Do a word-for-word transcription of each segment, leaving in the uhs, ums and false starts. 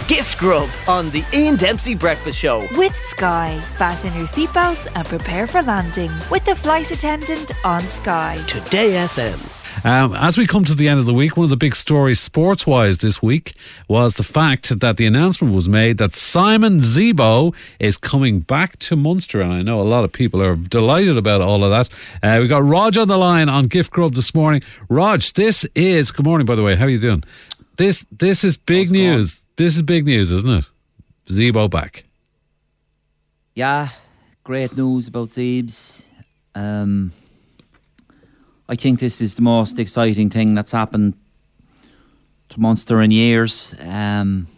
Gift Grub on the Ian Dempsey Breakfast Show. With Sky. Fasten your seatbelts and prepare for landing with the flight attendant on Sky. Today F M. Um, as we come to the end of the week, one of the big stories sports-wise this week was the fact that the announcement was made that Simon Zebo is coming back to Munster, and I know a lot of people are delighted about all of that. Uh, we got Rog on the line on Gift Grub this morning. Rog, this is, good morning by the way, how are you doing? This this is big What's news. Going? This is big news, isn't it? Zebo back. Yeah, great news about Zebes. Um... I think this is the most exciting thing that's happened to Munster in years. Um,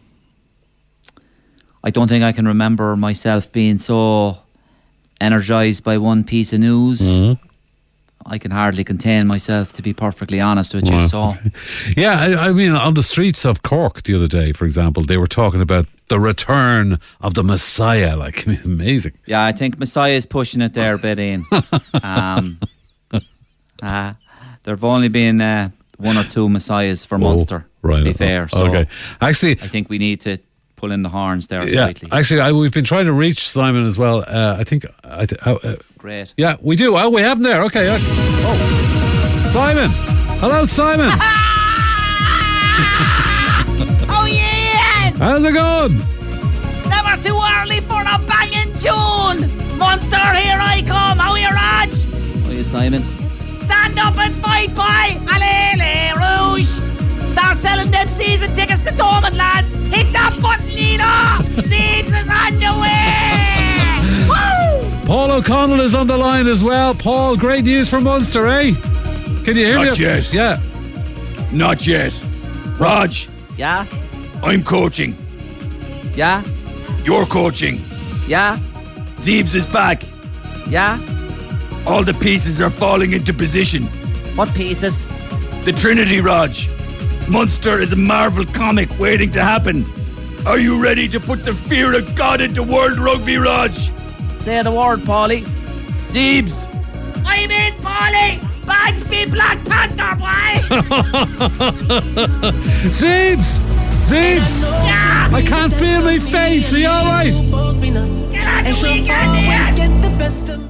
I don't think I can remember myself being so energised by one piece of news. Mm-hmm. I can hardly contain myself, to be perfectly honest with you. Wow. So, yeah, I, I mean, on the streets of Cork the other day, for example, they were talking about the return of the Messiah. Like, amazing. Yeah, I think Messiah is pushing it there a bit, Ian. um, Uh, there have only been uh, one or two Messiahs for Munster, oh, right, to be fair. So okay. Actually, I think we need to pull in the horns there yeah, slightly. Actually, I, we've been trying to reach Simon as well. Uh, I think... I, uh, Great. Yeah, we do. Oh, we have him there. Okay. Oh. Simon. Hello, Simon. Oh, yeah. How's it going? Never too early for a banging tune. Munster, here I come. How are you, Raj? How are you, Simon? Stand up and fight, boy! Allez, Rouge! Start selling them season tickets to Thomond, lads! Hit that button, Nina! Seeds is on the way! Woo! Paul O'Connell is on the line as well. Paul, great news for Munster, eh? Can you hear me? Not yet. Yeah. Not yet. Raj. Yeah? I'm coaching. Yeah? You're coaching. Yeah? Zeebs is back. Yeah? All the pieces are falling into position. What pieces? The Trinity, Raj. Munster is a Marvel comic waiting to happen. Are you ready to put the fear of God into World Rugby, Raj? Say the word, Paulie. Zeebs. I'm in, Paulie. Bags be Black Panther, boy. Zeebs. Zeebs. Yeah. I can't feel my face. Are you all right? Get out of the weekend, Ian.